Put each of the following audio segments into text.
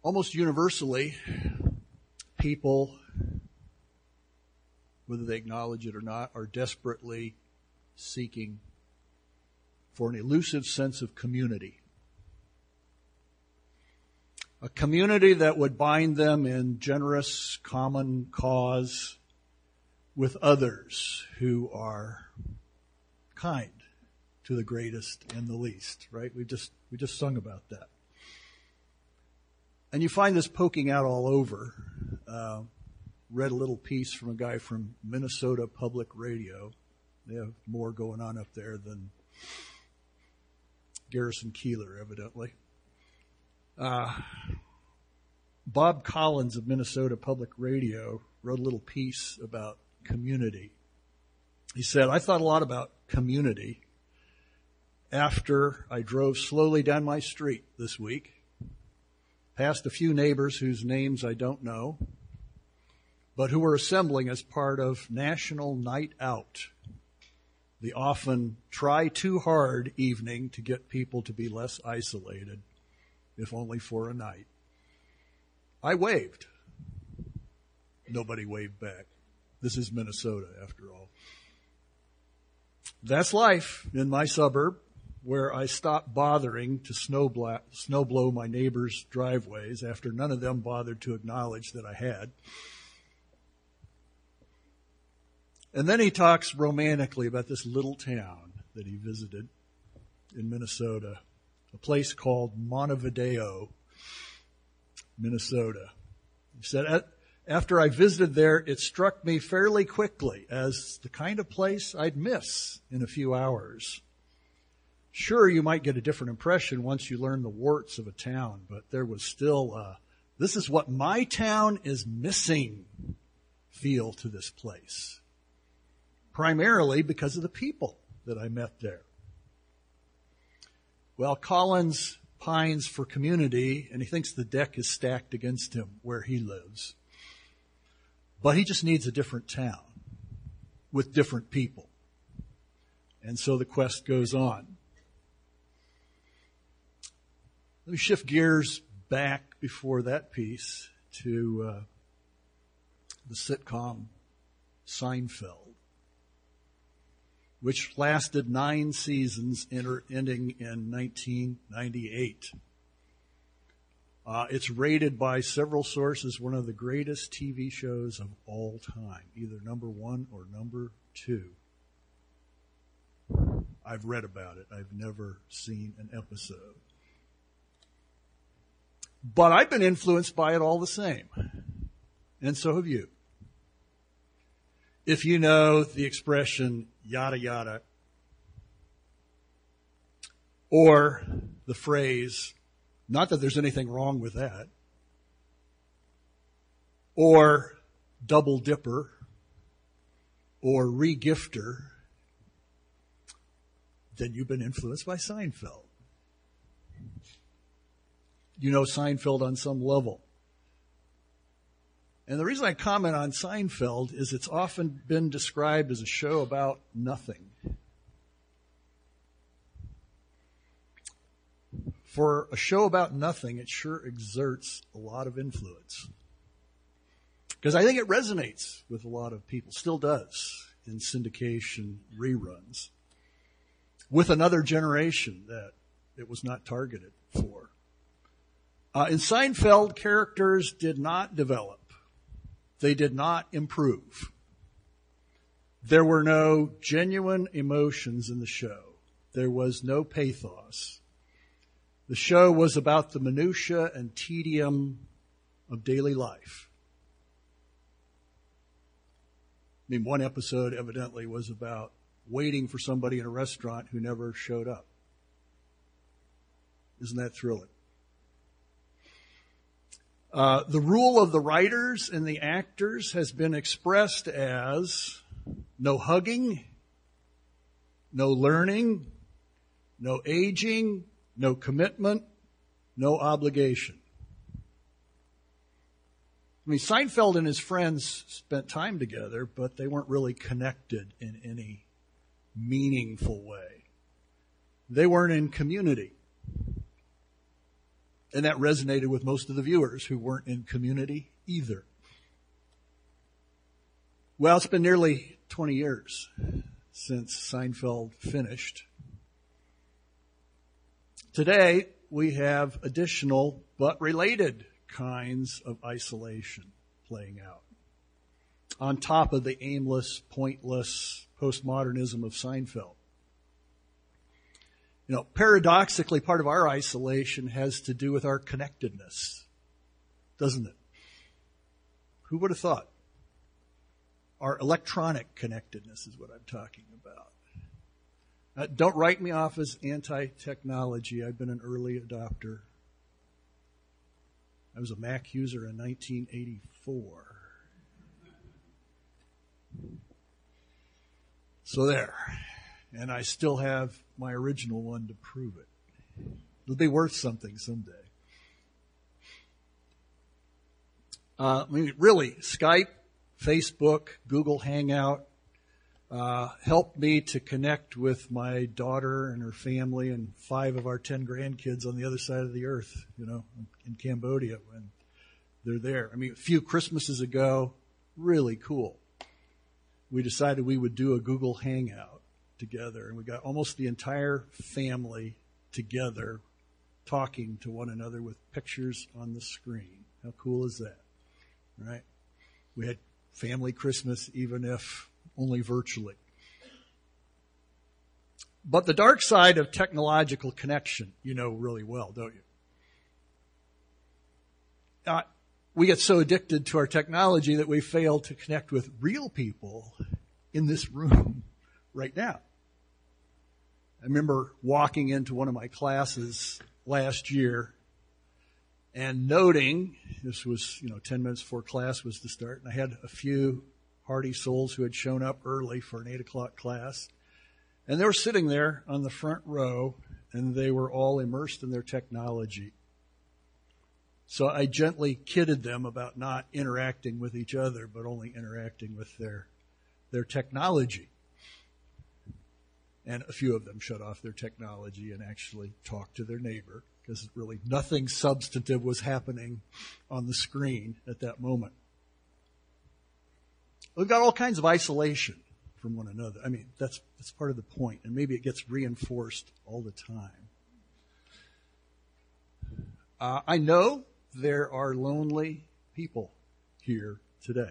Almost universally, people, whether they acknowledge it or not, are desperately seeking for an elusive sense of community. A community that would bind them in generous common cause with others who are kind to the greatest and the least, right? We just sung about that. And you find this poking out all over. Read a little piece from a guy from Minnesota Public Radio. They have more going on up there than Garrison Keillor, evidently. Bob Collins of Minnesota Public Radio wrote a little piece about community. He said, I thought a lot about community after I drove slowly down my street this week, past a few neighbors whose names I don't know, but who were assembling as part of National Night Out, the often try too hard evening to get people to be less isolated, if only for a night. I waved. Nobody waved back. This is Minnesota, after all. That's life in my suburb, where I stopped bothering to snow blow my neighbors' driveways after none of them bothered to acknowledge that I had. And then he talks romantically about this little town that he visited in Minnesota, a place called Montevideo, Minnesota. He said, after I visited there, it struck me fairly quickly as the kind of place I'd miss in a few hours. Sure, you might get a different impression once you learn the warts of a town, but there was still this is what my town is missing feel to this place. Primarily because of the people that I met there. Well, Collins pines for community, and he thinks the deck is stacked against him where he lives. But he just needs a different town with different people. And so the quest goes on. Let me shift gears back before that piece to the sitcom Seinfeld, which lasted 9 seasons, ending in 1998. It's rated by several sources one of the greatest TV shows of all time, either number 1 or number 2. I've read about it. I've never seen an episode. But I've been influenced by it all the same. And so have you. If you know the expression, yada yada, or the phrase, not that there's anything wrong with that, or double dipper, or regifter, then you've been influenced by Seinfeld. You know Seinfeld on some level. And the reason I comment on Seinfeld is it's often been described as a show about nothing. For a show about nothing, it sure exerts a lot of influence. Because I think it resonates with a lot of people, still does, in syndication reruns, with another generation that it was not targeted for. In Seinfeld, characters did not develop. They did not improve. There were no genuine emotions in the show. There was no pathos. The show was about the minutia and tedium of daily life. I mean, one episode evidently was about waiting for somebody in a restaurant who never showed up. Isn't that thrilling? The rule of the writers and the actors has been expressed as no hugging, no learning, no aging, no commitment, no obligation. I mean, Seinfeld and his friends spent time together, but they weren't really connected in any meaningful way. They weren't in community. And that resonated with most of the viewers who weren't in Community either. Well, it's been nearly 20 years since Seinfeld finished. Today, we have additional but related kinds of isolation playing out. On top of the aimless, pointless postmodernism of Seinfeld. You know, paradoxically, part of our isolation has to do with our connectedness, doesn't it? Who would have thought? Our electronic connectedness is what I'm talking about. Don't write me off as anti-technology. I've been an early adopter. I was a Mac user in 1984. So there. And I still have my original one to prove it. It'll be worth something someday. Really, Skype, Facebook, Google Hangout helped me to connect with my daughter and her family and 5 of our 10 grandkids on the other side of the earth, in Cambodia when they're there. A few Christmases ago, really cool. We decided we would do a Google Hangout together, and we got almost the entire family together talking to one another with pictures on the screen. How cool is that? Right? We had family Christmas, even if only virtually. But the dark side of technological connection, you know really well, don't you? We get so addicted to our technology that we fail to connect with real people in this room right now. I remember walking into one of my classes last year and noting, this was, 10 minutes before class was to start, and I had a few hardy souls who had shown up early for an 8 o'clock class. And they were sitting there on the front row, and they were all immersed in their technology. So I gently kidded them about not interacting with each other, but only interacting with their technology. And a few of them shut off their technology and actually talked to their neighbor, because really nothing substantive was happening on the screen at that moment. We've got all kinds of isolation from one another. That's part of the point, and maybe it gets reinforced all the time. I know there are lonely people here today.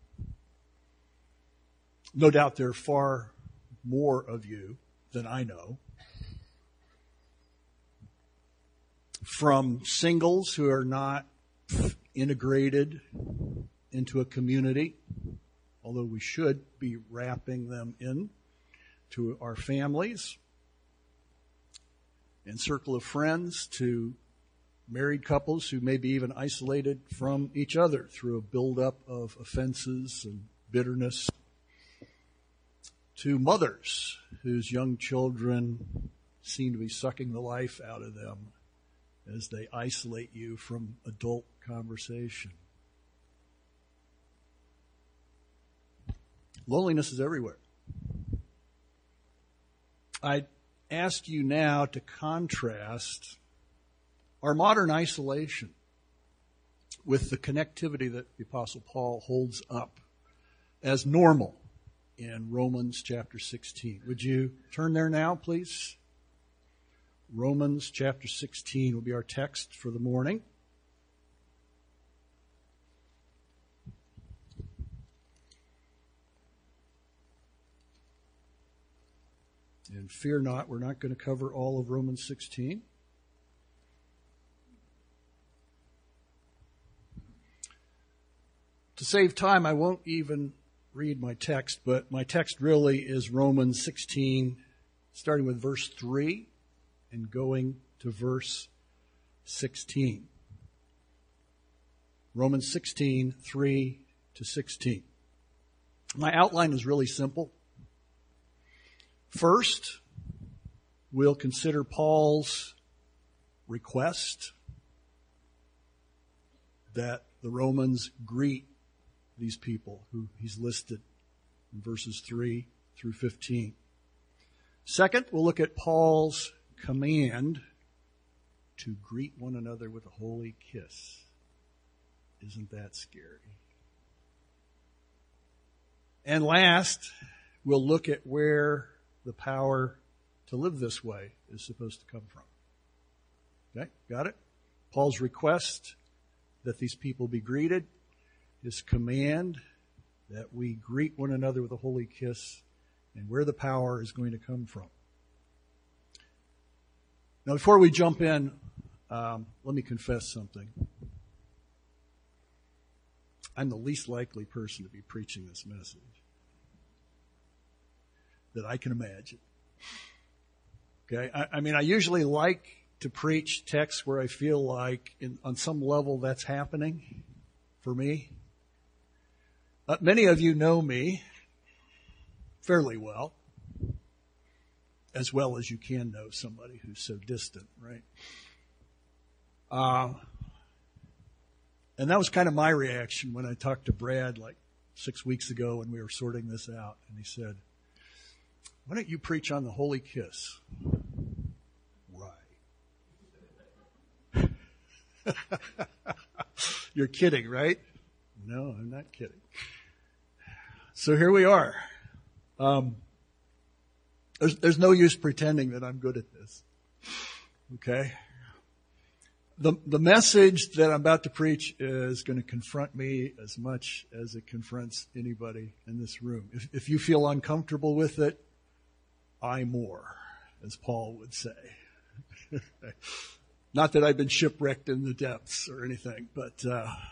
No doubt there are far more of you than I know. From singles who are not integrated into a community, although we should be wrapping them in to our families and circle of friends, to married couples who may be even isolated from each other through a buildup of offenses and bitterness, to mothers whose young children seem to be sucking the life out of them as they isolate you from adult conversation. Loneliness is everywhere. I ask you now to contrast our modern isolation with the connectivity that the Apostle Paul holds up as normal in Romans chapter 16. Would you turn there now, please? Romans chapter 16 will be our text for the morning. And fear not, we're not going to cover all of Romans 16. To save time, I won't even read my text, but my text really is Romans 16, starting with verse 3 and going to verse 16. Romans 16, 3 to 16. My outline is really simple. First, we'll consider Paul's request that the Romans greet these people who he's listed in verses 3 through 15. Second, we'll look at Paul's command to greet one another with a holy kiss. Isn't that scary? And last, we'll look at where the power to live this way is supposed to come from. Okay, got it? Paul's request that these people be greeted, his command that we greet one another with a holy kiss, and where the power is going to come from. Now, before we jump in, let me confess something. I'm the least likely person to be preaching this message that I can imagine. Okay, I mean, I usually like to preach texts where I feel like on some level that's happening for me. Many of you know me fairly well as you can know somebody who's so distant, right? And that was kind of my reaction when I talked to Brad like 6 weeks ago when we were sorting this out. And he said, "Why don't you preach on the holy kiss?" Right. You're kidding, right? No, I'm not kidding. So here we are. There's no use pretending that I'm good at this. Okay? The message that I'm about to preach is going to confront me as much as it confronts anybody in this room. If you feel uncomfortable with it, I more, as Paul would say. Not that I've been shipwrecked in the depths or anything, but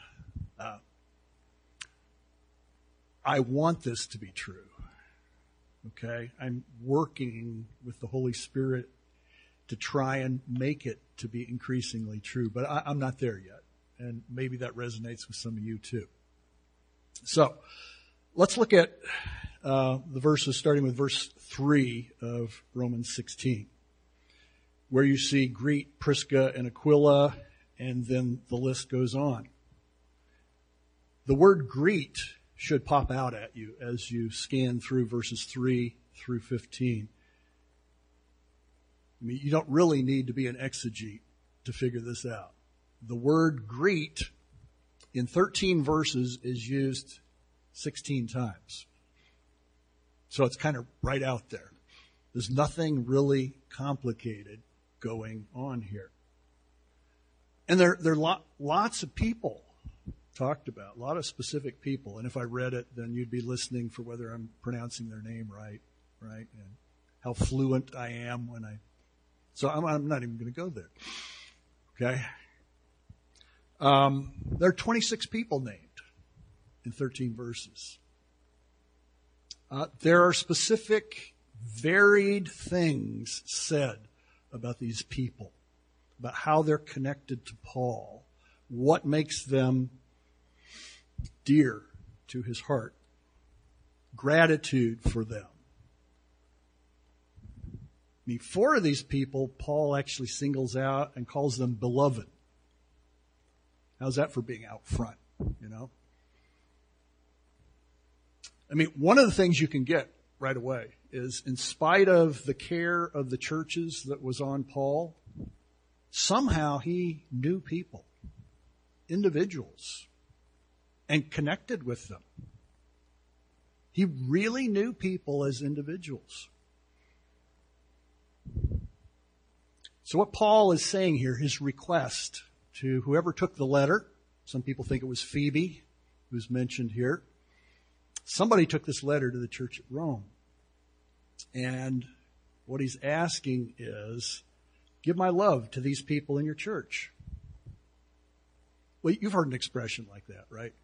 I want this to be true. Okay? I'm working with the Holy Spirit to try and make it to be increasingly true, but I'm not there yet. And maybe that resonates with some of you too. So, let's look at the verses starting with verse 3 of Romans 16, where you see greet Prisca and Aquila, and then the list goes on. The word greet should pop out at you as you scan through verses 3 through 15. I mean, you don't really need to be an exegete to figure this out. The word greet in 13 verses is used 16 times. So it's kind of right out there. There's nothing really complicated going on here. And there are lots of people talked about, a lot of specific people. And if I read it, then you'd be listening for whether I'm pronouncing their name right? And how fluent I am when so I'm not even going to go there. Okay? There are 26 people named in 13 verses. There are specific, varied things said about these people, about how they're connected to Paul, what makes them dear to his heart, gratitude for them. I mean, 4 of these people, Paul actually singles out and calls them beloved. How's that for being out front, you know? I mean, one of the things you can get right away is, in spite of the care of the churches that was on Paul, somehow he knew people, individuals, and connected with them. He really knew people as individuals. So what Paul is saying here, his request to whoever took the letter, some people think it was Phoebe, who's mentioned here. Somebody took this letter to the church at Rome. And what he's asking is, give my love to these people in your church. Well, you've heard an expression like that, right?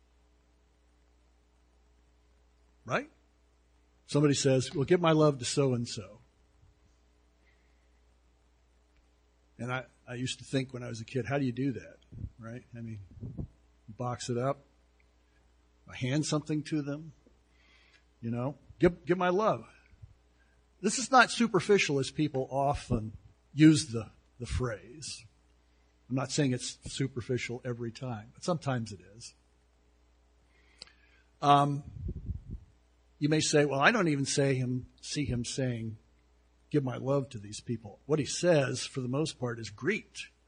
Right? Somebody says, well, give my love to so-and-so. And I used to think when I was a kid, how do you do that? Right? I mean, box it up. I hand something to them. You know, give my love. This is not superficial as people often use the phrase. I'm not saying it's superficial every time, but sometimes it is. You may say, well, I don't even see him saying, give my love to these people. What he says, for the most part, is greet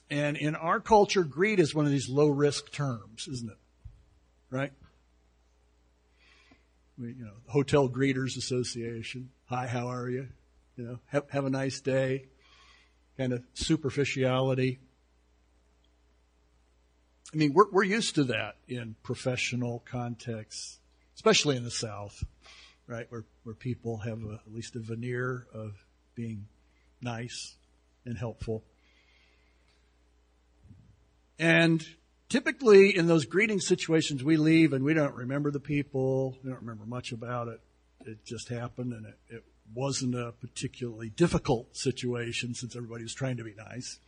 And in our culture, greet is one of these low-risk terms, isn't it? Right? Hotel Greeters Association. Hi, how are you? Have a nice day. Kind of superficiality. I mean, we're used to that in professional contexts, especially in the South, right? Where people have at least a veneer of being nice and helpful. And typically in those greeting situations, we leave and we don't remember the people. We don't remember much about it. It just happened, and it wasn't a particularly difficult situation since everybody was trying to be nice.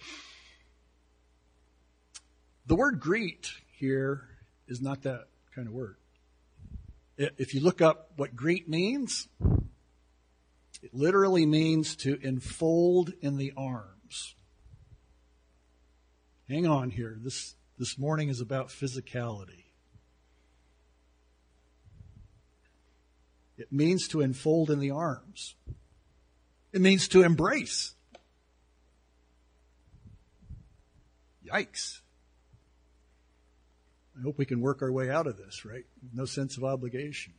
The word greet here is not that kind of word. If you look up what greet means, it literally means to enfold in the arms. Hang on here. This morning is about physicality. It means to enfold in the arms. It means to embrace. Yikes. I hope we can work our way out of this, right? No sense of obligation.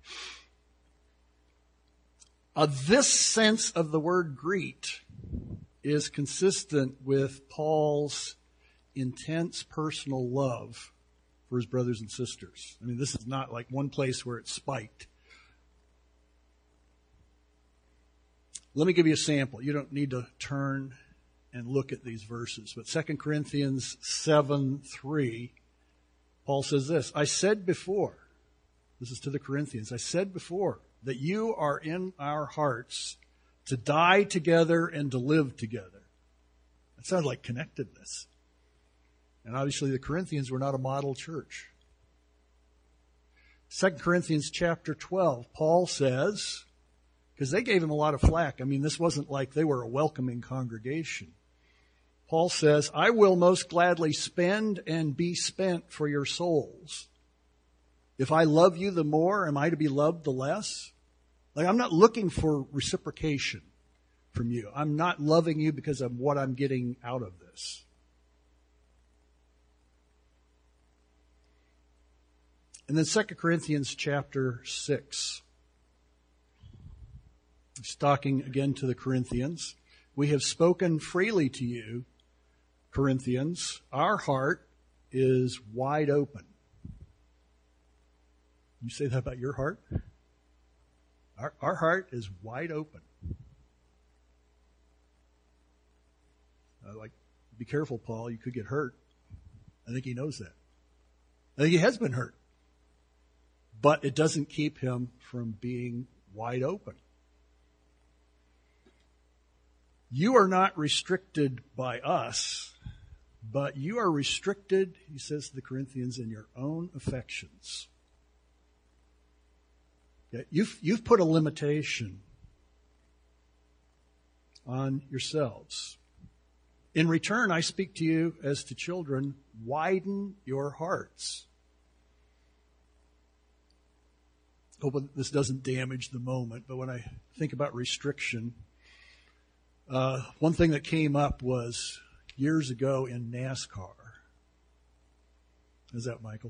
This sense of the word greet is consistent with Paul's intense personal love for his brothers and sisters. I mean, this is not like one place where it's spiked. Let me give you a sample. You don't need to turn and look at these verses, but 2 Corinthians 7:3, Paul says this, I said before, this is to the Corinthians, I said before that you are in our hearts to die together and to live together. That sounds like connectedness. And obviously the Corinthians were not a model church. 2 Corinthians chapter 12, Paul says, because they gave him a lot of flack. I mean, this wasn't like they were a welcoming congregation. Paul says, I will most gladly spend and be spent for your souls. If I love you the more, am I to be loved the less? Like, I'm not looking for reciprocation from you. I'm not loving you because of what I'm getting out of this. And then 2 Corinthians chapter 6. He's talking again to the Corinthians. We have spoken freely to you, Corinthians. Our heart is wide open. You say that about your heart? Our heart is wide open. Be careful, Paul. You could get hurt. I think he knows that. I think he has been hurt. But it doesn't keep him from being wide open. You are not restricted by us, but you are restricted, he says to the Corinthians, in your own affections. Okay? You've put a limitation on yourselves. In return, I speak to you as to children, widen your hearts. Hope this doesn't damage the moment, but when I think about restriction, one thing that came up was years ago in NASCAR. Is that Michael?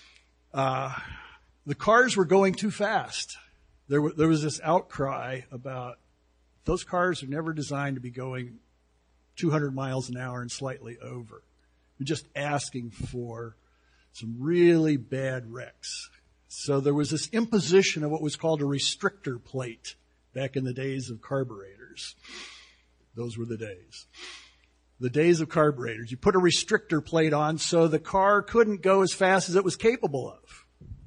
The cars were going too fast. There was this outcry about those cars are never designed to be going 200 miles an hour and slightly over. We're just asking for some really bad wrecks. So there was this imposition of what was called a restrictor plate back in the days of carburetors. Those were the days. The days of carburetors. You put a restrictor plate on so the car couldn't go as fast as it was capable of.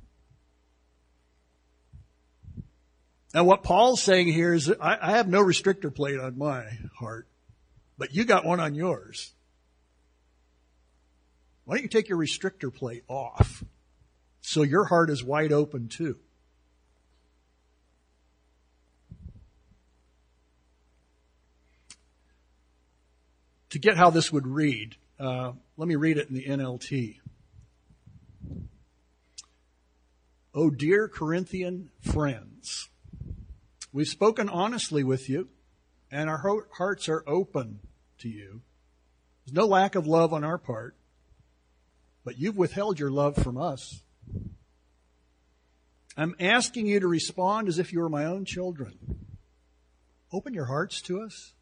Now what Paul's saying here is I have no restrictor plate on my heart, but you got one on yours. Why don't you take your restrictor plate off so your heart is wide open too? To get how this would read, let me read it in the NLT. Oh, dear Corinthian friends, we've spoken honestly with you, and our hearts are open to you. There's no lack of love on our part, but you've withheld your love from us. I'm asking you to respond as if you were my own children. Open your hearts to us.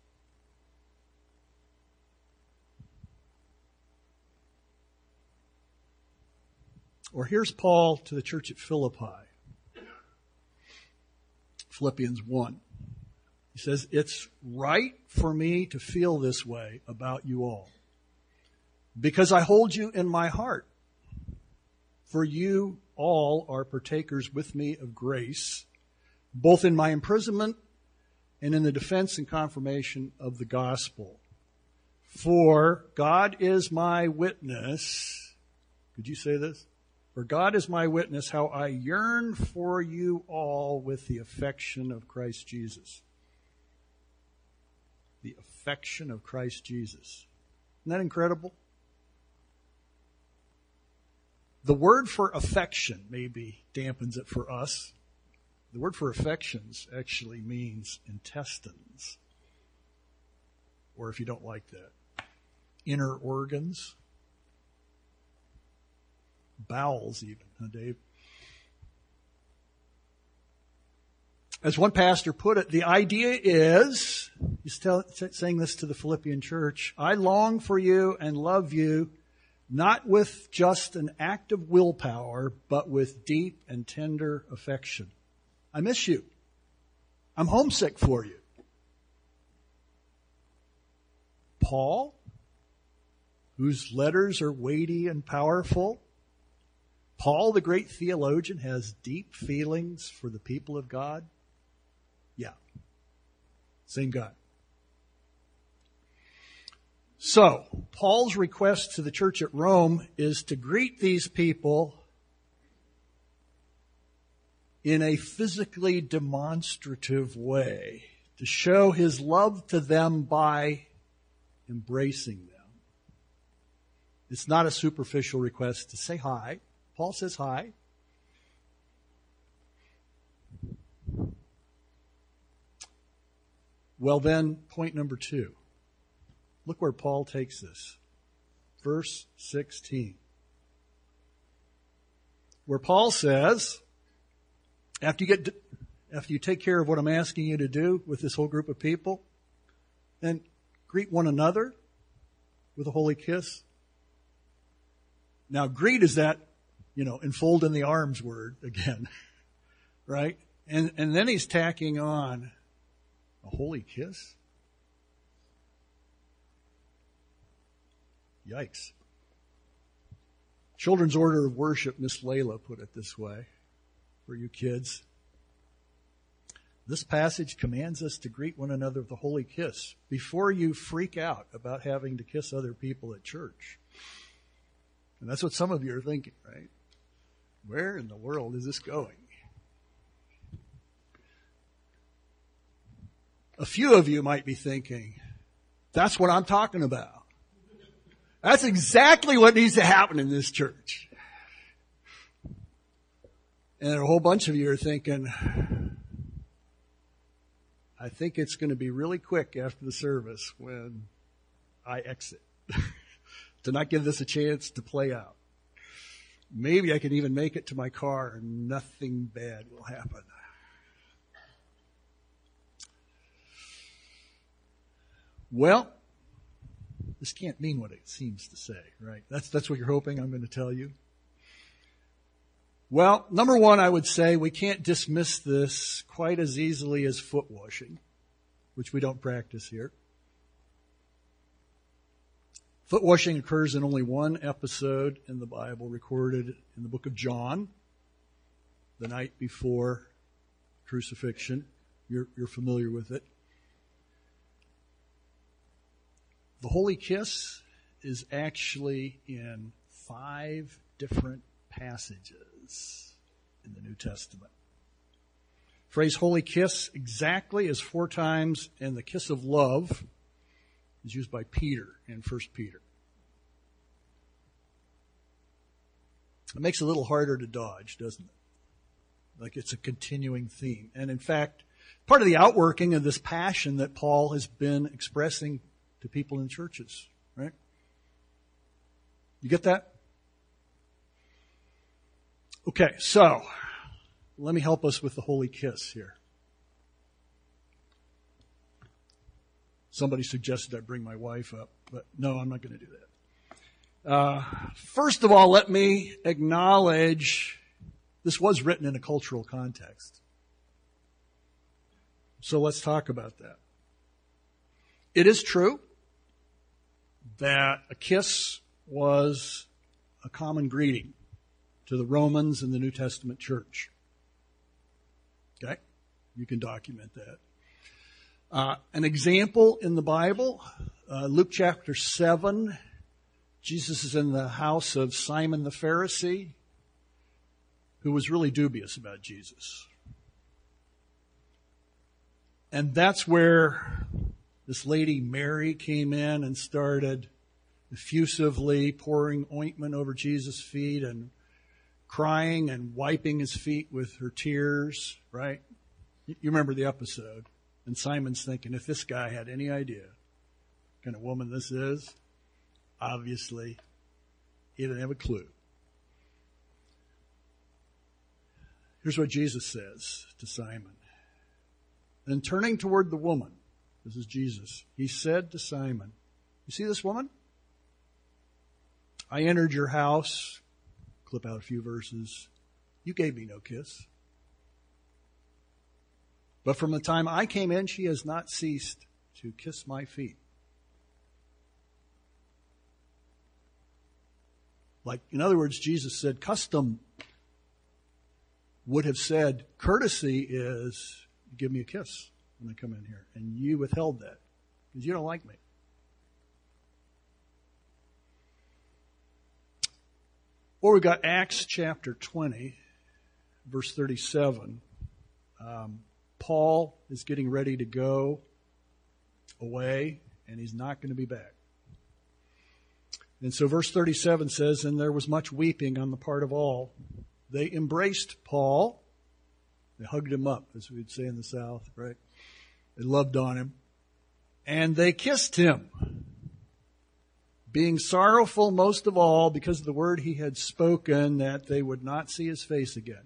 Or here's Paul to the church at Philippi. Philippians 1. He says, it's right for me to feel this way about you all, because I hold you in my heart. For you all are partakers with me of grace, both in my imprisonment and in the defense and confirmation of the gospel. For God is my witness. Could you say this? For God is my witness how I yearn for you all with the affection of Christ Jesus. The affection of Christ Jesus. Isn't that incredible? The word for affection maybe dampens it for us. The word for affections actually means intestines. Or if you don't like that, inner organs. Bowels even, huh, Dave? As one pastor put it, the idea is, he's saying this to the Philippian church, I long for you and love you, not with just an act of willpower, but with deep and tender affection. I miss you. I'm homesick for you. Paul, whose letters are weighty and powerful, Paul, the great theologian, has deep feelings for the people of God. Yeah. Same guy. So, Paul's request to the church at Rome is to greet these people in a physically demonstrative way, to show his love to them by embracing them. It's not a superficial request to say hi. Paul says hi. Well then, point number 2. Look where Paul takes this. Verse 16. Where Paul says, after you take care of what I'm asking you to do with this whole group of people, then greet one another with a holy kiss. Now, greet is that, enfold in the arms word again, right? And then he's tacking on a holy kiss. Yikes. Children's Order of Worship, Miss Layla put it this way for you kids. This passage commands us to greet one another with a holy kiss before you freak out about having to kiss other people at church. And that's what some of you are thinking, right? Where in the world is this going? A few of you might be thinking, that's what I'm talking about. That's exactly what needs to happen in this church. And a whole bunch of you are thinking, I think it's going to be really quick after the service when I exit to not give this a chance to play out. Maybe I can even make it to my car and nothing bad will happen. Well, this can't mean what it seems to say, right? That's what you're hoping I'm going to tell you. Well, number one, I would say we can't dismiss this quite as easily as foot washing, which we don't practice here. Foot washing occurs in only one episode in the Bible, recorded in the book of John, the night before crucifixion. You're familiar with it. The holy kiss is actually in 5 different passages in the New Testament. The phrase holy kiss exactly is 4 times, and the kiss of love is used by Peter in 1 Peter. It makes it a little harder to dodge, doesn't it? Like it's a continuing theme. And in fact, part of the outworking of this passion that Paul has been expressing to people in churches, right? You get that? Okay, so let me help us with the holy kiss here. Somebody suggested I bring my wife up, but no, I'm not going to do that. First of all, let me acknowledge this was written in a cultural context. So let's talk about that. It is true that a kiss was a common greeting to the Romans and the New Testament church. Okay? You can document that. An example in the Bible, Luke chapter 7, Jesus is in the house of Simon the Pharisee, who was really dubious about Jesus. And that's where this lady Mary came in and started effusively pouring ointment over Jesus' feet and crying and wiping his feet with her tears, right? You remember the episode. And Simon's thinking, if this guy had any idea what kind of woman this is, obviously he didn't have a clue. Here's what Jesus says to Simon. Then turning toward the woman, this is Jesus, he said to Simon, you see this woman? I entered your house, clip out a few verses. You gave me no kiss. But from the time I came in, she has not ceased to kiss my feet. Like, in other words, Jesus said, custom would have said, courtesy is, give me a kiss when I come in here. And you withheld that because you don't like me. Or we've got Acts chapter 20, verse 37. Paul is getting ready to go away, and he's not going to be back. And so verse 37 says, and there was much weeping on the part of all. They embraced Paul. They hugged him up, as we'd say in the South, right? They loved on him. And they kissed him, being sorrowful most of all because of the word he had spoken that they would not see his face again.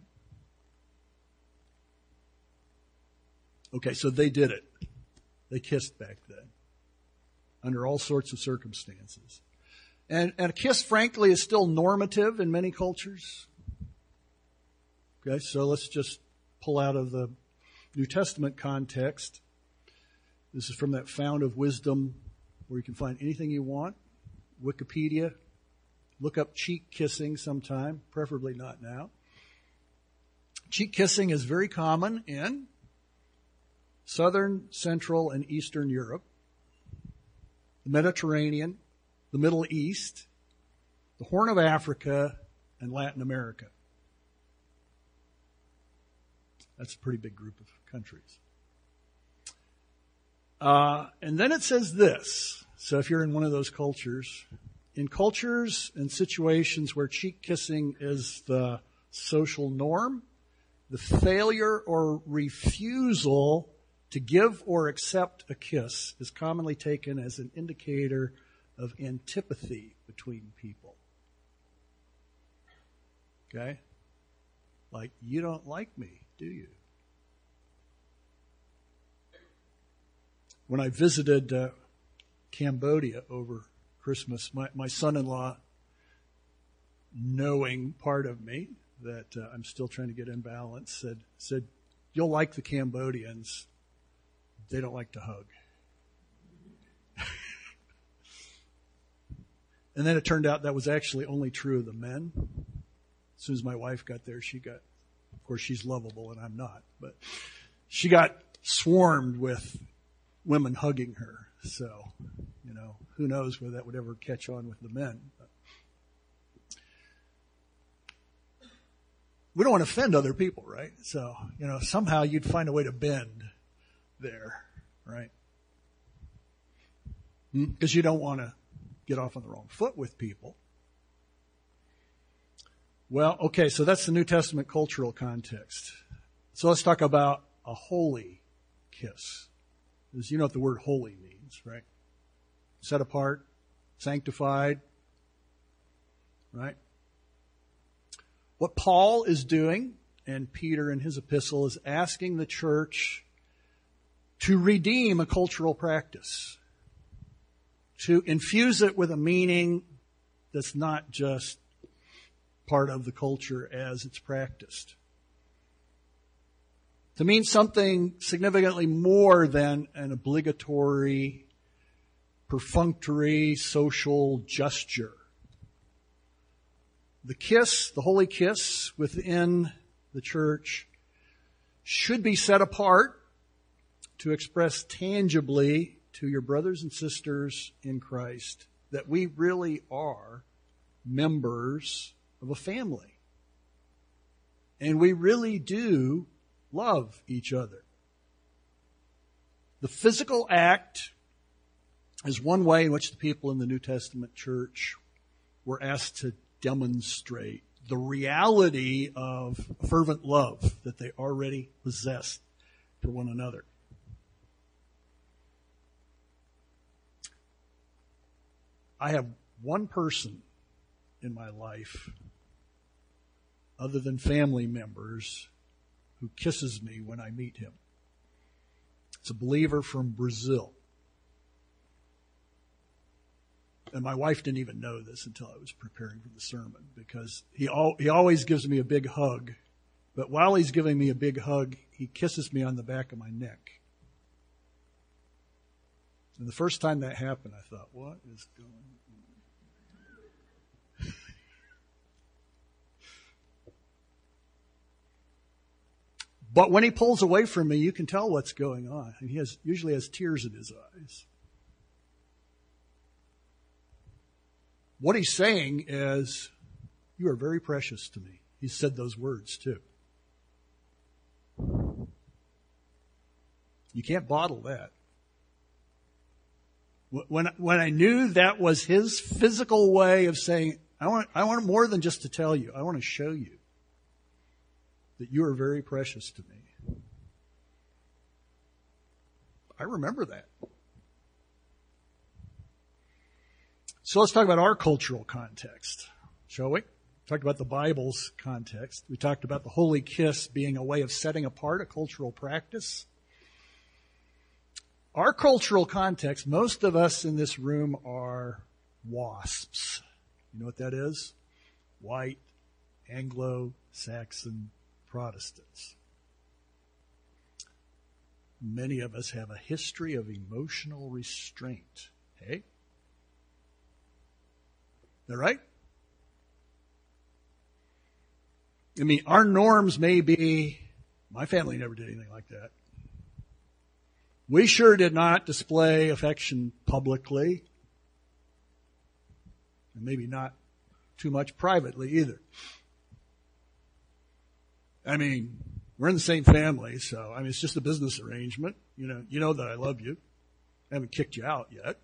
Okay, so they did it. They kissed back then, under all sorts of circumstances. And a kiss, frankly, is still normative in many cultures. Okay, so let's just pull out of the New Testament context. This is from that fount of wisdom where you can find anything you want. Wikipedia. Look up cheek kissing sometime, preferably not now. Cheek kissing is very common in Southern, Central, and Eastern Europe, the Mediterranean, the Middle East, the Horn of Africa, and Latin America. That's a pretty big group of countries. And then it says this. So if you're in one of those cultures, in cultures and situations where cheek kissing is the social norm, the failure or refusal to give or accept a kiss is commonly taken as an indicator of antipathy between people. Okay? Like, you don't like me, do you? When I visited Cambodia over Christmas, my son-in-law, knowing part of me that I'm still trying to get in balance, said, you'll like the Cambodians. They don't like to hug. And then it turned out that was actually only true of the men. As soon as my wife got there, of course she's lovable and I'm not, but she got swarmed with women hugging her. So, who knows whether that would ever catch on with the men. We don't want to offend other people, right? So, somehow you'd find a way to bend there, right? Because you don't want to get off on the wrong foot with people. Well, okay, so that's the New Testament cultural context. So let's talk about a holy kiss. Because you know what the word holy means, right? Set apart, sanctified. right? What Paul is doing, and Peter in his epistle, is asking the church to redeem a cultural practice, to infuse it with a meaning that's not just part of the culture as it's practiced, to mean something significantly more than an obligatory, perfunctory social gesture. The kiss, the holy kiss within the church, should be set apart to express tangibly to your brothers and sisters in Christ that we really are members of a family. And we really do love each other. The physical act is one way in which the people in the New Testament church were asked to demonstrate the reality of fervent love that they already possessed for one another. I have one person in my life, other than family members, who kisses me when I meet him. It's a believer from Brazil. And my wife didn't even know this until I was preparing for the sermon, because he always gives me a big hug. But while he's giving me a big hug, he kisses me on the back of my neck. And the first time that happened, I thought, what is going on? But when he pulls away from me, you can tell what's going on. And he usually has tears in his eyes. What he's saying is, you are very precious to me. He said those words too. You can't bottle that. When I knew that was his physical way of saying, I want more than just to tell you. I want to show you that you are very precious to me. I remember that. So let's talk about our cultural context, shall we? We talked about the Bible's context. We talked about the holy kiss being a way of setting apart a cultural practice. Our cultural context, most of us in this room are WASPs. You know what that is? White, Anglo-Saxon Protestants. Many of us have a history of emotional restraint. Hey? Is that right? I mean, our norms may be, my family never did anything like that. We sure did not display affection publicly. And maybe not too much privately either. I mean, we're in the same family, so, it's just a business arrangement. You know that I love you. I haven't kicked you out yet.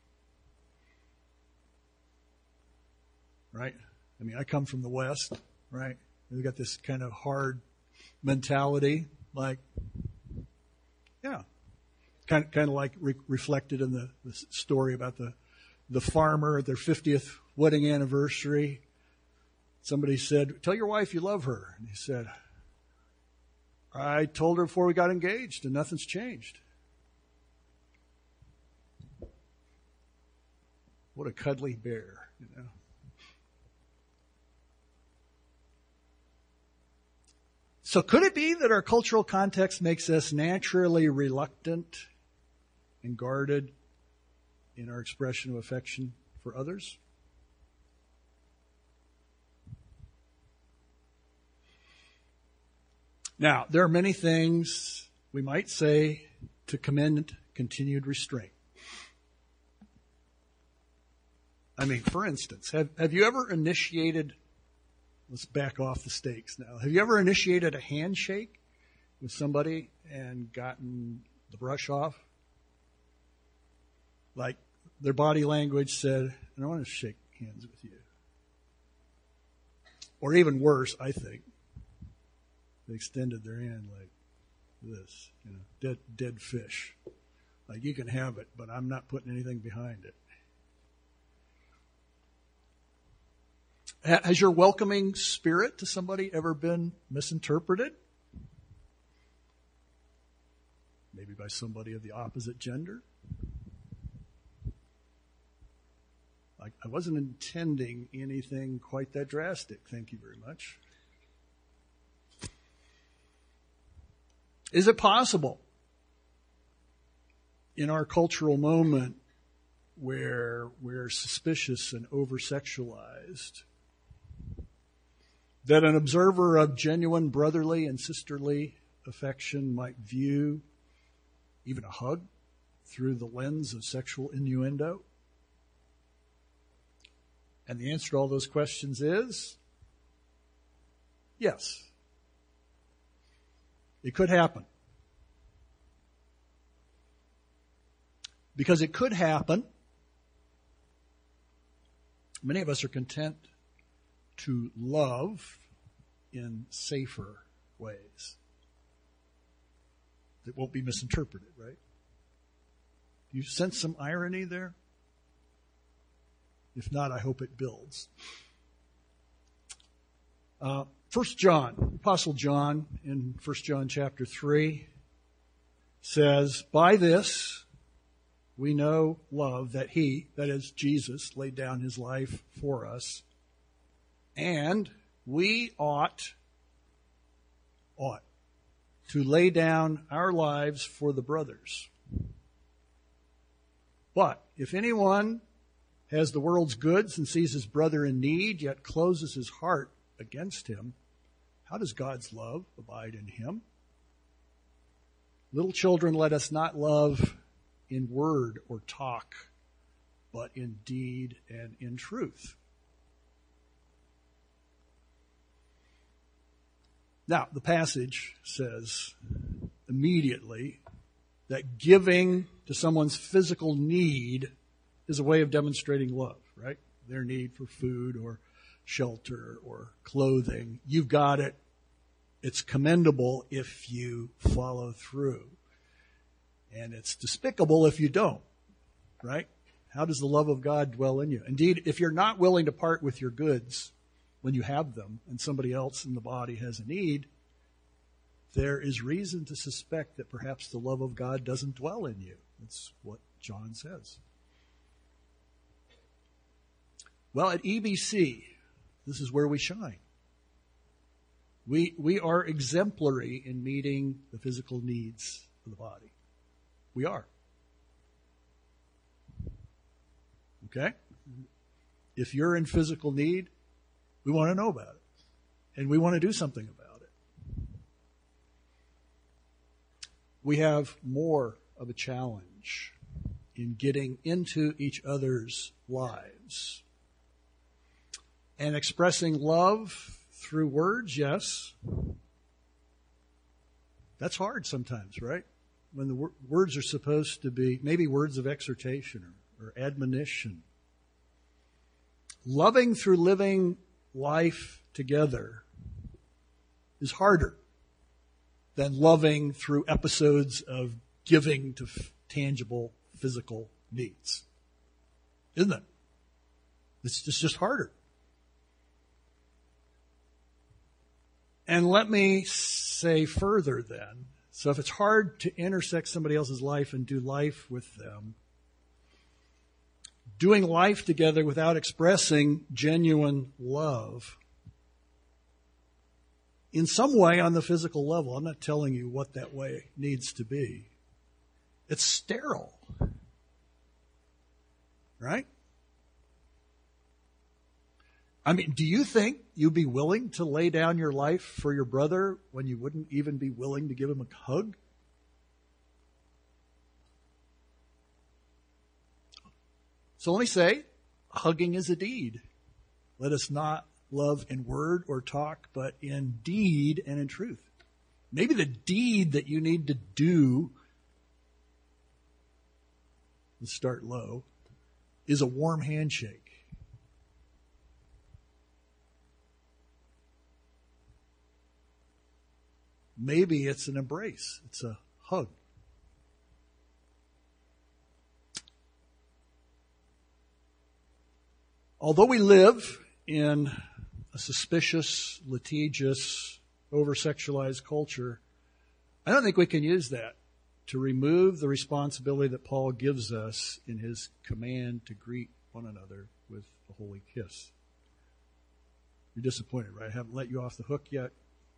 Right? I come from the West, right? We've got this kind of hard mentality, like, yeah. Kind of like reflected in the story about the farmer at their 50th wedding anniversary. Somebody said, tell your wife you love her. And he said, I told her before we got engaged, and nothing's changed. What a cuddly bear, So could it be that our cultural context makes us naturally reluctant and guarded in our expression of affection for others? Now, there are many things we might say to commend continued restraint. For instance, have you ever initiated, let's back off the stakes now. Have you ever initiated a handshake with somebody and gotten the brush off? Like their body language said, I don't want to shake hands with you. Or even worse, I think, they extended their hand like this, dead fish. Like, you can have it, but I'm not putting anything behind it. Has your welcoming spirit to somebody ever been misinterpreted? Maybe by somebody of the opposite gender? I wasn't intending anything quite that drastic. Thank you very much. Is it possible in our cultural moment where we're suspicious and over-sexualized that an observer of genuine brotherly and sisterly affection might view even a hug through the lens of sexual innuendo? And the answer to all those questions is yes. It could happen. Because it could happen, many of us are content to love in safer ways that won't be misinterpreted, right? Do you sense some irony there? If not, I hope it builds. 1 John, Apostle John in 1 John chapter 3 says, "By this we know love, that he, that is Jesus, laid down his life for us, and we ought to lay down our lives for the brothers. But if anyone has the world's goods and sees his brother in need, yet closes his heart against him, how does God's love abide in him? Little children, let us not love in word or talk, but in deed and in truth." Now, the passage says immediately that giving to someone's physical need is a way of demonstrating love, right? Their need for food or shelter or clothing. You've got it. It's commendable if you follow through. And it's despicable if you don't, right? How does the love of God dwell in you? Indeed, if you're not willing to part with your goods when you have them and somebody else in the body has a need, there is reason to suspect that perhaps the love of God doesn't dwell in you. That's what John says. Well, at EBC, this is where we shine. We are exemplary in meeting the physical needs of the body. We are. Okay? If you're in physical need, we want to know about it. And we want to do something about it. We have more of a challenge in getting into each other's lives. And expressing love through words, yes. That's hard sometimes, right? When the words are supposed to be maybe words of exhortation or admonition. Loving through living life together is harder than loving through episodes of giving to tangible physical needs. Isn't it? It's just harder. And let me say further then, so if it's hard to intersect somebody else's life and do life with them, doing life together without expressing genuine love, in some way on the physical level, I'm not telling you what that way needs to be, it's sterile. Right? I mean, do you think you'd be willing to lay down your life for your brother when you wouldn't even be willing to give him a hug? So let me say, hugging is a deed. Let us not love in word or talk, but in deed and in truth. Maybe the deed that you need to do, let's start low, is a warm handshake. Maybe it's an embrace. It's a hug. Although we live in a suspicious, litigious, over-sexualized culture, I don't think we can use that to remove the responsibility that Paul gives us in his command to greet one another with a holy kiss. You're disappointed, right? I haven't let you off the hook yet.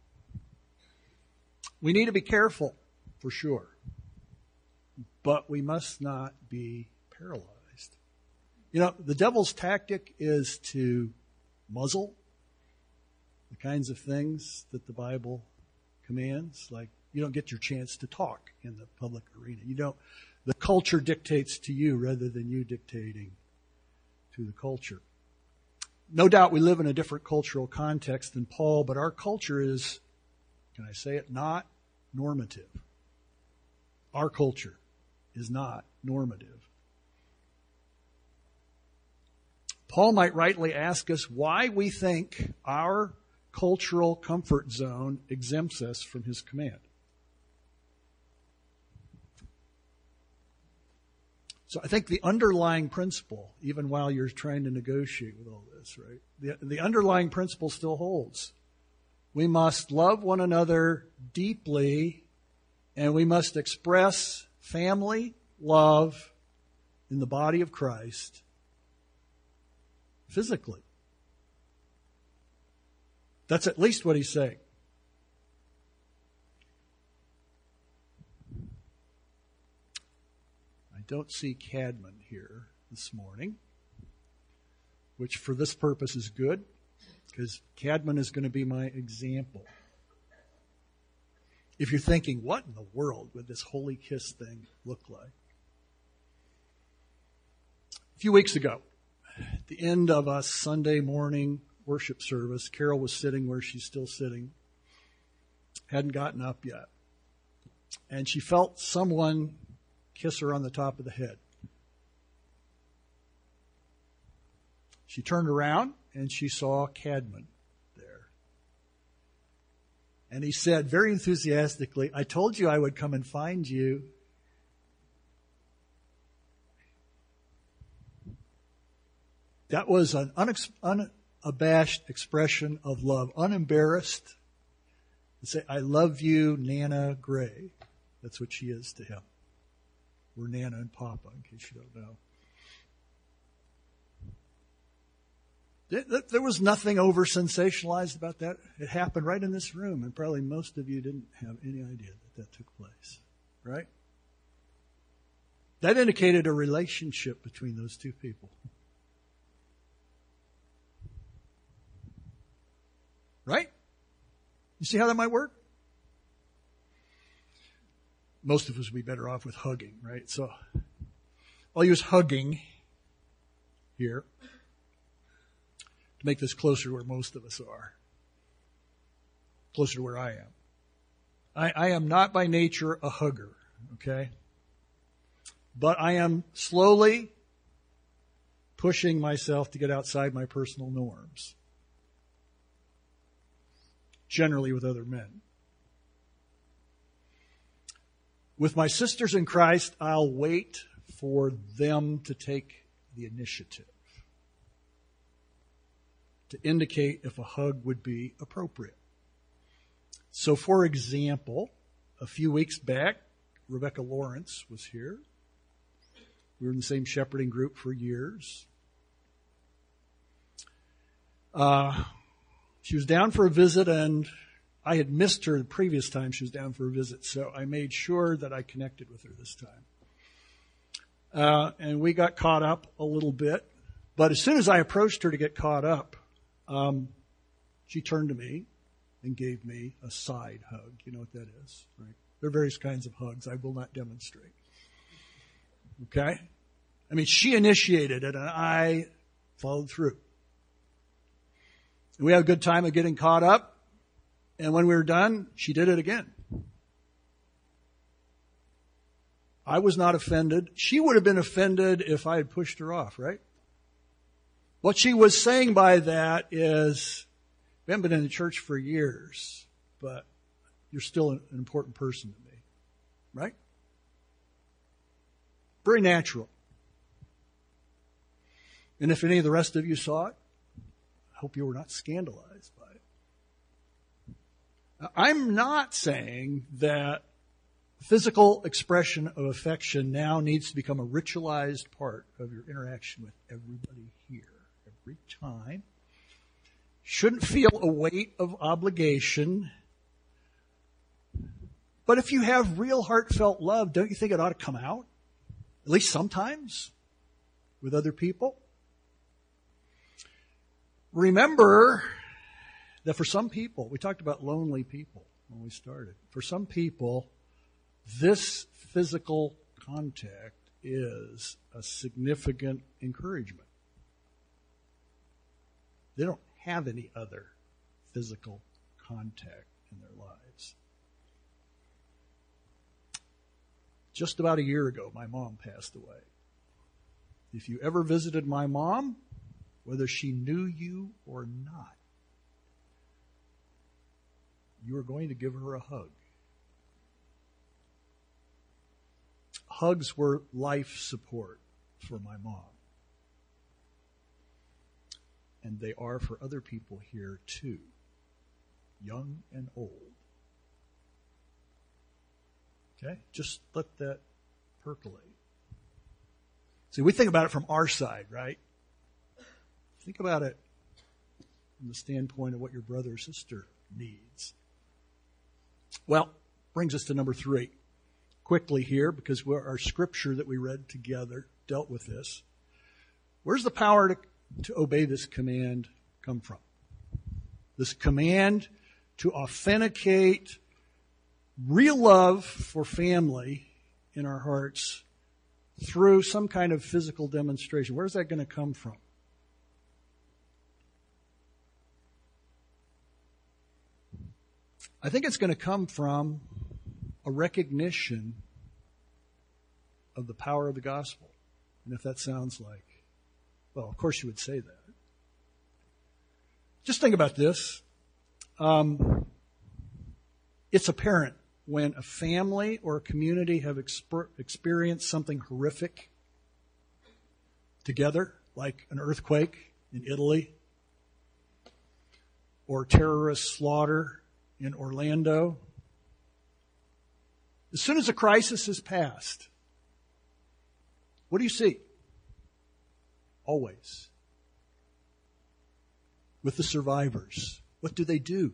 We need to be careful, for sure. But we must not be paralyzed. You know, the devil's tactic is to muzzle the kinds of things that the Bible commands. Like, you don't get your chance to talk in the public arena. The culture dictates to you rather than you dictating to the culture. No doubt we live in a different cultural context than Paul, but our culture is, can I say it, not normative. Our culture is not normative. Paul might rightly ask us why we think our cultural comfort zone exempts us from his command. So I think the underlying principle, even while you're trying to negotiate with all this, right? The underlying principle still holds. We must love one another deeply, and we must express family love in the body of Christ physically. That's at least what he's saying. I don't see Cadman here this morning, which for this purpose is good, because Cadman is going to be my example. If you're thinking, what in the world would this holy kiss thing look like? A few weeks ago, at the end of a Sunday morning worship service, Carol was sitting where she's still sitting, hadn't gotten up yet, and she felt someone kiss her on the top of the head. She turned around and she saw Cadman there. And he said very enthusiastically, "I told you I would come and find you." That was an unabashed expression of love, unembarrassed. To say, "I love you, Nana Gray." That's what she is to him. We're Nana and Papa, in case you don't know. There was nothing over-sensationalized about that. It happened right in this room, and probably most of you didn't have any idea that took place, right? That indicated a relationship between those two people. Right? You see how that might work? Most of us would be better off with hugging, right? So I'll use hugging here to make this closer to where most of us are. Closer to where I am. I am not by nature a hugger, okay? But I am slowly pushing myself to get outside my personal norms. Generally with other men. With my sisters in Christ, I'll wait for them to take the initiative to indicate if a hug would be appropriate. So, for example, a few weeks back, Rebecca Lawrence was here. We were in the same shepherding group for years. She was down for a visit, and I had missed her the previous time she was down for a visit, so I made sure that I connected with her this time. And we got caught up a little bit. But as soon as I approached her to get caught up, she turned to me and gave me a side hug. You know what that is, right? There are various kinds of hugs I will not demonstrate. Okay? I mean, she initiated it, and I followed through. And we had a good time of getting caught up. And when we were done, she did it again. I was not offended. She would have been offended if I had pushed her off, right? What she was saying by that is, we haven't been in the church for years, but you're still an important person to me, right? Very natural. And if any of the rest of you saw it, I hope you were not scandalized by it. Now, I'm not saying that physical expression of affection now needs to become a ritualized part of your interaction with everybody here, every time. Shouldn't feel a weight of obligation. But if you have real heartfelt love, don't you think it ought to come out? At least sometimes with other people. Remember that for some people, we talked about lonely people when we started. For some people, this physical contact is a significant encouragement. They don't have any other physical contact in their lives. Just about a year ago, my mom passed away. If you ever visited my mom, whether she knew you or not, you are going to give her a hug. Hugs were life support for my mom. And they are for other people here too, young and old. Okay? Just let that percolate. See, we think about it from our side, right? Think about it from the standpoint of what your brother or sister needs. Well, brings us to number 3. Quickly here, because our scripture that we read together dealt with this. Where's the power to obey this command come from? This command to authenticate real love for family in our hearts through some kind of physical demonstration. Where's that going to come from? I think it's going to come from a recognition of the power of the gospel. And if that sounds like, well, of course you would say that. Just think about this. It's apparent when a family or a community have experienced something horrific together, like an earthquake in Italy or terrorist slaughter in Orlando. As soon as a crisis is passed, what do you see? Always. With the survivors, what do they do?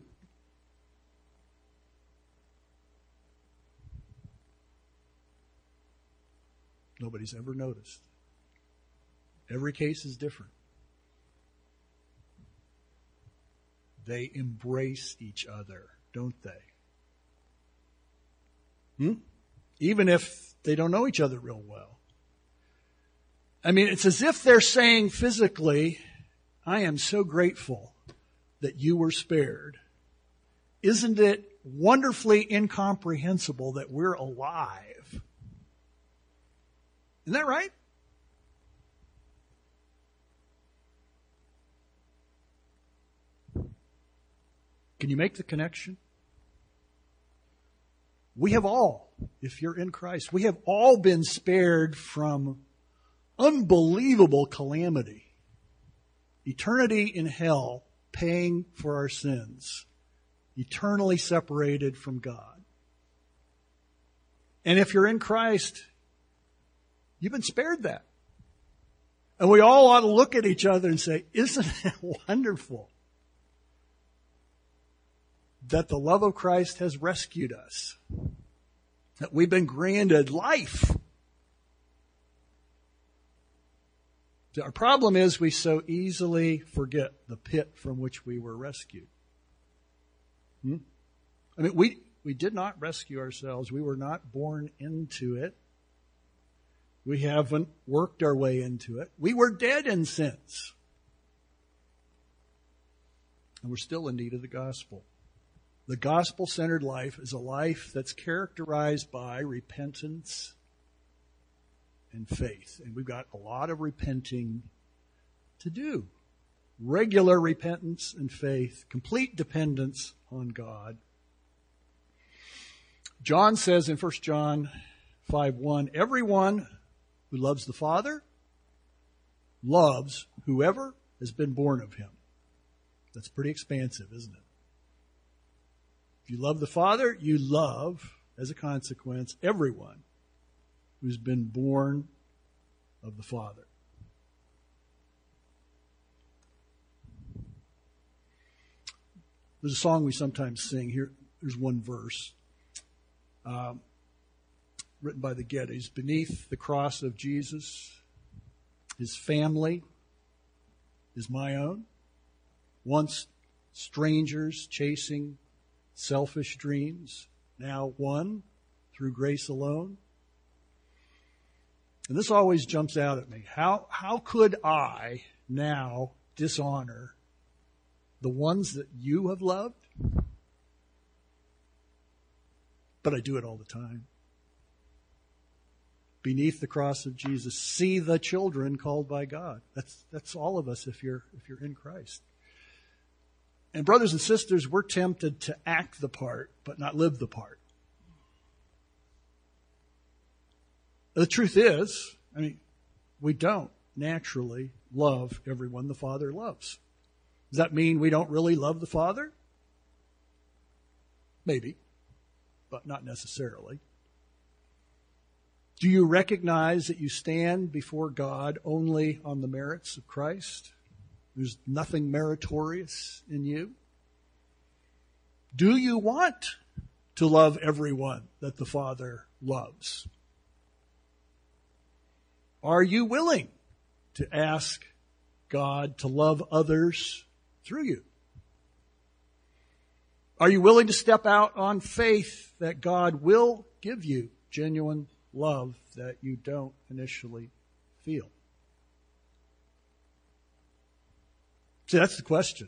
Nobody's ever noticed. Every case is different. They embrace each other, don't they? Even if they don't know each other real well. I mean, it's as if they're saying physically, I am so grateful that you were spared. Isn't it wonderfully incomprehensible that we're alive? Isn't that right? Can you make the connection? We have all, if you're in Christ, we have all been spared from unbelievable calamity. Eternity in hell, paying for our sins. Eternally separated from God. And if you're in Christ, you've been spared that. And we all ought to look at each other and say, isn't it wonderful that the love of Christ has rescued us? That we've been granted life. Our problem is we so easily forget the pit from which we were rescued. I mean, we did not rescue ourselves. We were not born into it. We haven't worked our way into it. We were dead in sins. And we're still in need of the gospel. The gospel-centered life is a life that's characterized by repentance and faith. And we've got a lot of repenting to do. Regular repentance and faith, complete dependence on God. John says in 1 John 5:1, everyone who loves the Father loves whoever has been born of him. That's pretty expansive, isn't it? If you love the Father, you love, as a consequence, everyone who's been born of the Father. There's a song we sometimes sing. Here's one verse written by the Gettys. Beneath the cross of Jesus, his family is my own. Once strangers chasing selfish dreams, now one through grace alone. And this always jumps out at me. How could I now dishonor the ones that you have loved? But I do it all the time. Beneath the cross of Jesus, see the children called by God. That's all of us if you're in Christ. And brothers and sisters, we're tempted to act the part, but not live the part. The truth is, we don't naturally love everyone the Father loves. Does that mean we don't really love the Father? Maybe, but not necessarily. Do you recognize that you stand before God only on the merits of Christ? There's nothing meritorious in you? Do you want to love everyone that the Father loves? Are you willing to ask God to love others through you? Are you willing to step out on faith that God will give you genuine love that you don't initially feel? See, that's the question.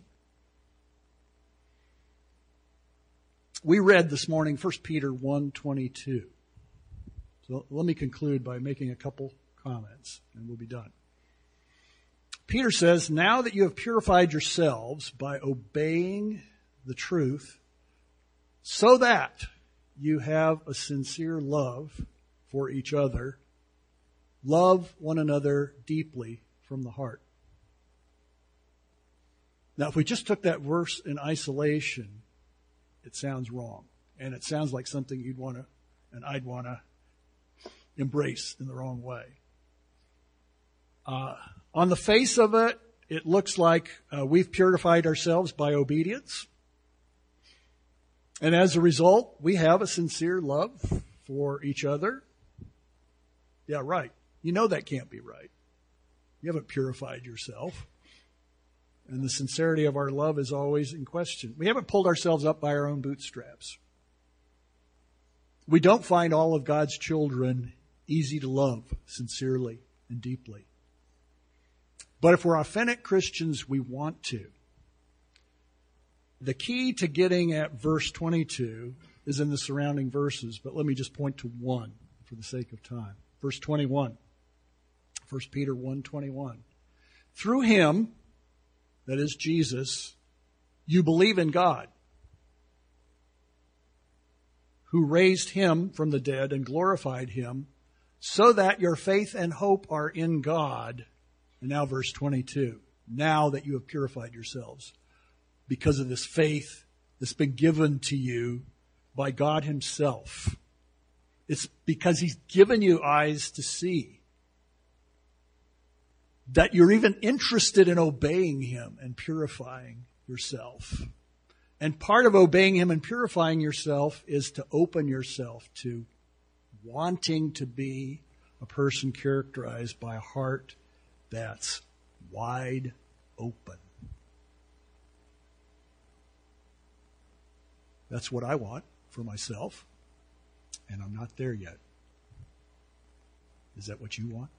We read this morning 1 Peter 1:22. So let me conclude by making a couple comments, and we'll be done. Peter says, now that you have purified yourselves by obeying the truth, so that you have a sincere love for each other, love one another deeply from the heart. Now, if we just took that verse in isolation, it sounds wrong. And it sounds like something you'd want to, and I'd want to embrace in the wrong way. On the face of it, it looks like we've purified ourselves by obedience. And as a result, we have a sincere love for each other. Yeah, right. You know that can't be right. You haven't purified yourself. And the sincerity of our love is always in question. We haven't pulled ourselves up by our own bootstraps. We don't find all of God's children easy to love sincerely and deeply. But if we're authentic Christians, we want to. The key to getting at verse 22 is in the surrounding verses, but let me just point to one for the sake of time. Verse 21, 1 Peter 1:21. Through him, that is Jesus, you believe in God, who raised him from the dead and glorified him, so that your faith and hope are in God. And now verse 22, now that you have purified yourselves because of this faith that's been given to you by God himself. It's because he's given you eyes to see that you're even interested in obeying him and purifying yourself. And part of obeying him and purifying yourself is to open yourself to wanting to be a person characterized by a heart that's wide open. That's what I want for myself, and I'm not there yet. Is that what you want?